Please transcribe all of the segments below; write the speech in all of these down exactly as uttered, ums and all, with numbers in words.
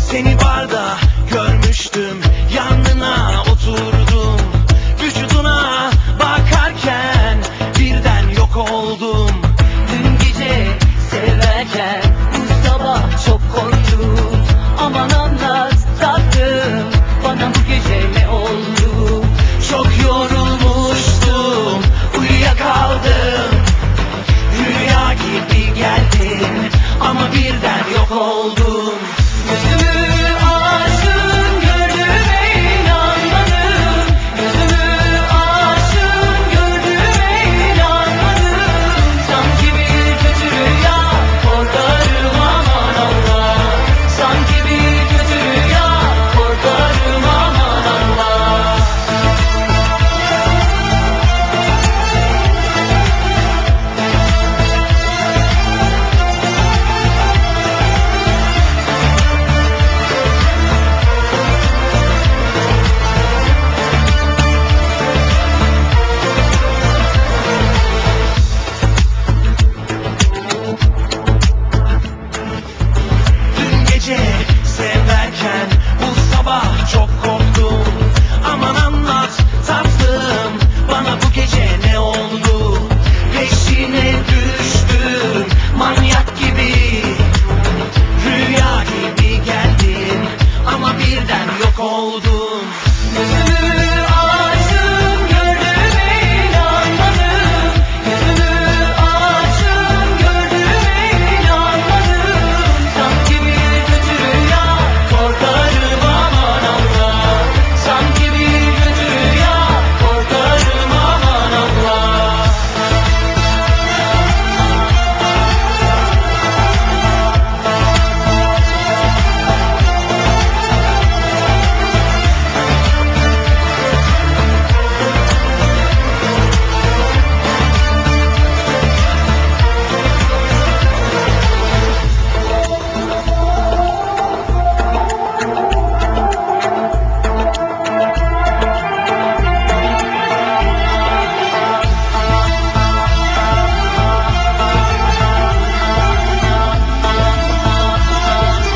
Seni barda görmüştüm, yanına oturdum. Vücuduna bakarken birden yok oldum. Dün gece severken bu sabah çok korktum. Aman anlat tatlım, bana bu gece ne oldu? Çok yorulmuştum, uyuyakaldım. Rüya gibi geldin ama birden yok oldum. Gözümü açtım, gördüğüme inanmadım. Gözümü açtım, gördüğüme inanmadım. Sanki bir kötü rüya, korkarım aman Allah. Sanki bir kötü rüya, korkarım aman Allah. Dün gece severken bu sabah çok korktum. Aman anlat tatlım, bana bu gece ne oldu? Peşine düştüm manyak gibi. Rüya gibi geldin ama birden yok oldun. Gözümü açtım, gördüğüme inanmadım. Gözümü açtım, gördüğüme inanmadım. Sanki bir kötü rüya, korkarım aman Allah. Sanki bir kötü rüya, korkarım aman Allah.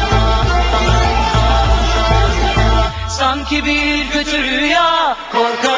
Sanki bir kötü rüya, korkarım